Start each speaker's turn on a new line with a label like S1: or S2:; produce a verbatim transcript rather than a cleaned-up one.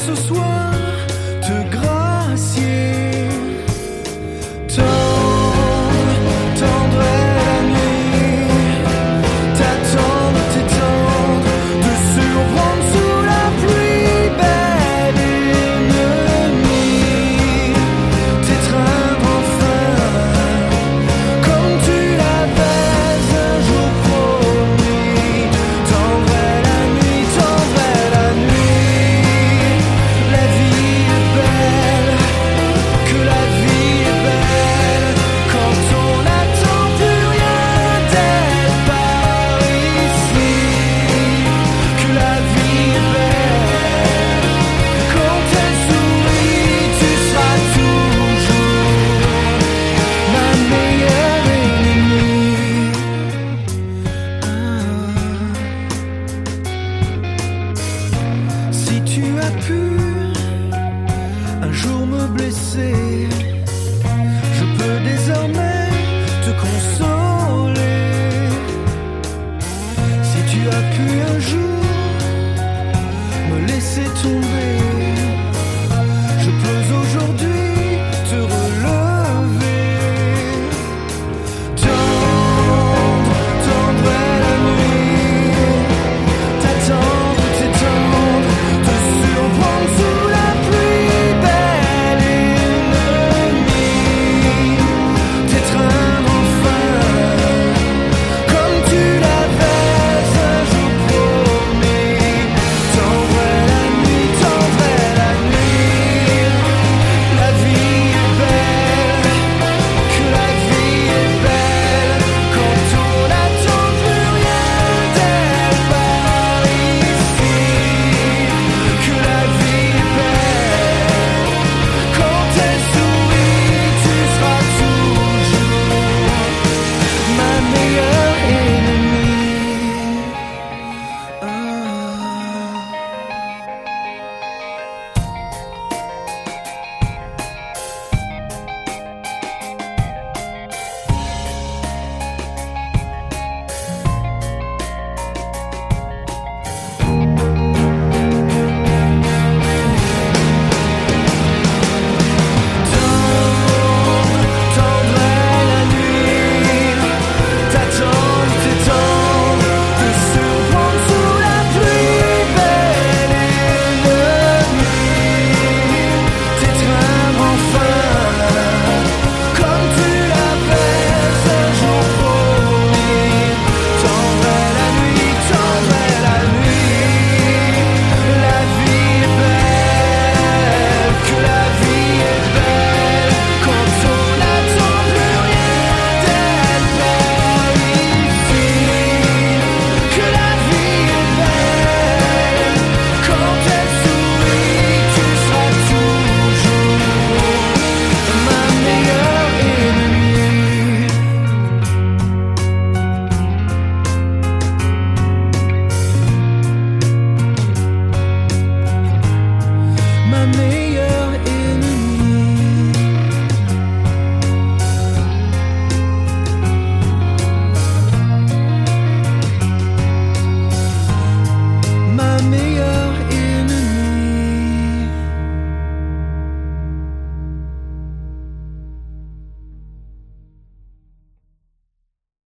S1: ce soir te gracier. Tendre, tendre est la nuit, t'attendre, t'étendre, te surprendre sous la pluie, belle ennemie, t'étreindre enfin, comme tu l'avais un jour promis. Tendre est la nuit, tendre est la nuit, la vie est belle, que la vie est belle, quand on n'attend plus rien d'elle par ici. Que la vie est belle, quand elle sourit, tu seras toujours ma meilleure ennemie. Ah. Si tu as pu un jour me blesser, je peux désormais te consoler. Si tu as pu un jour me laisser tomber,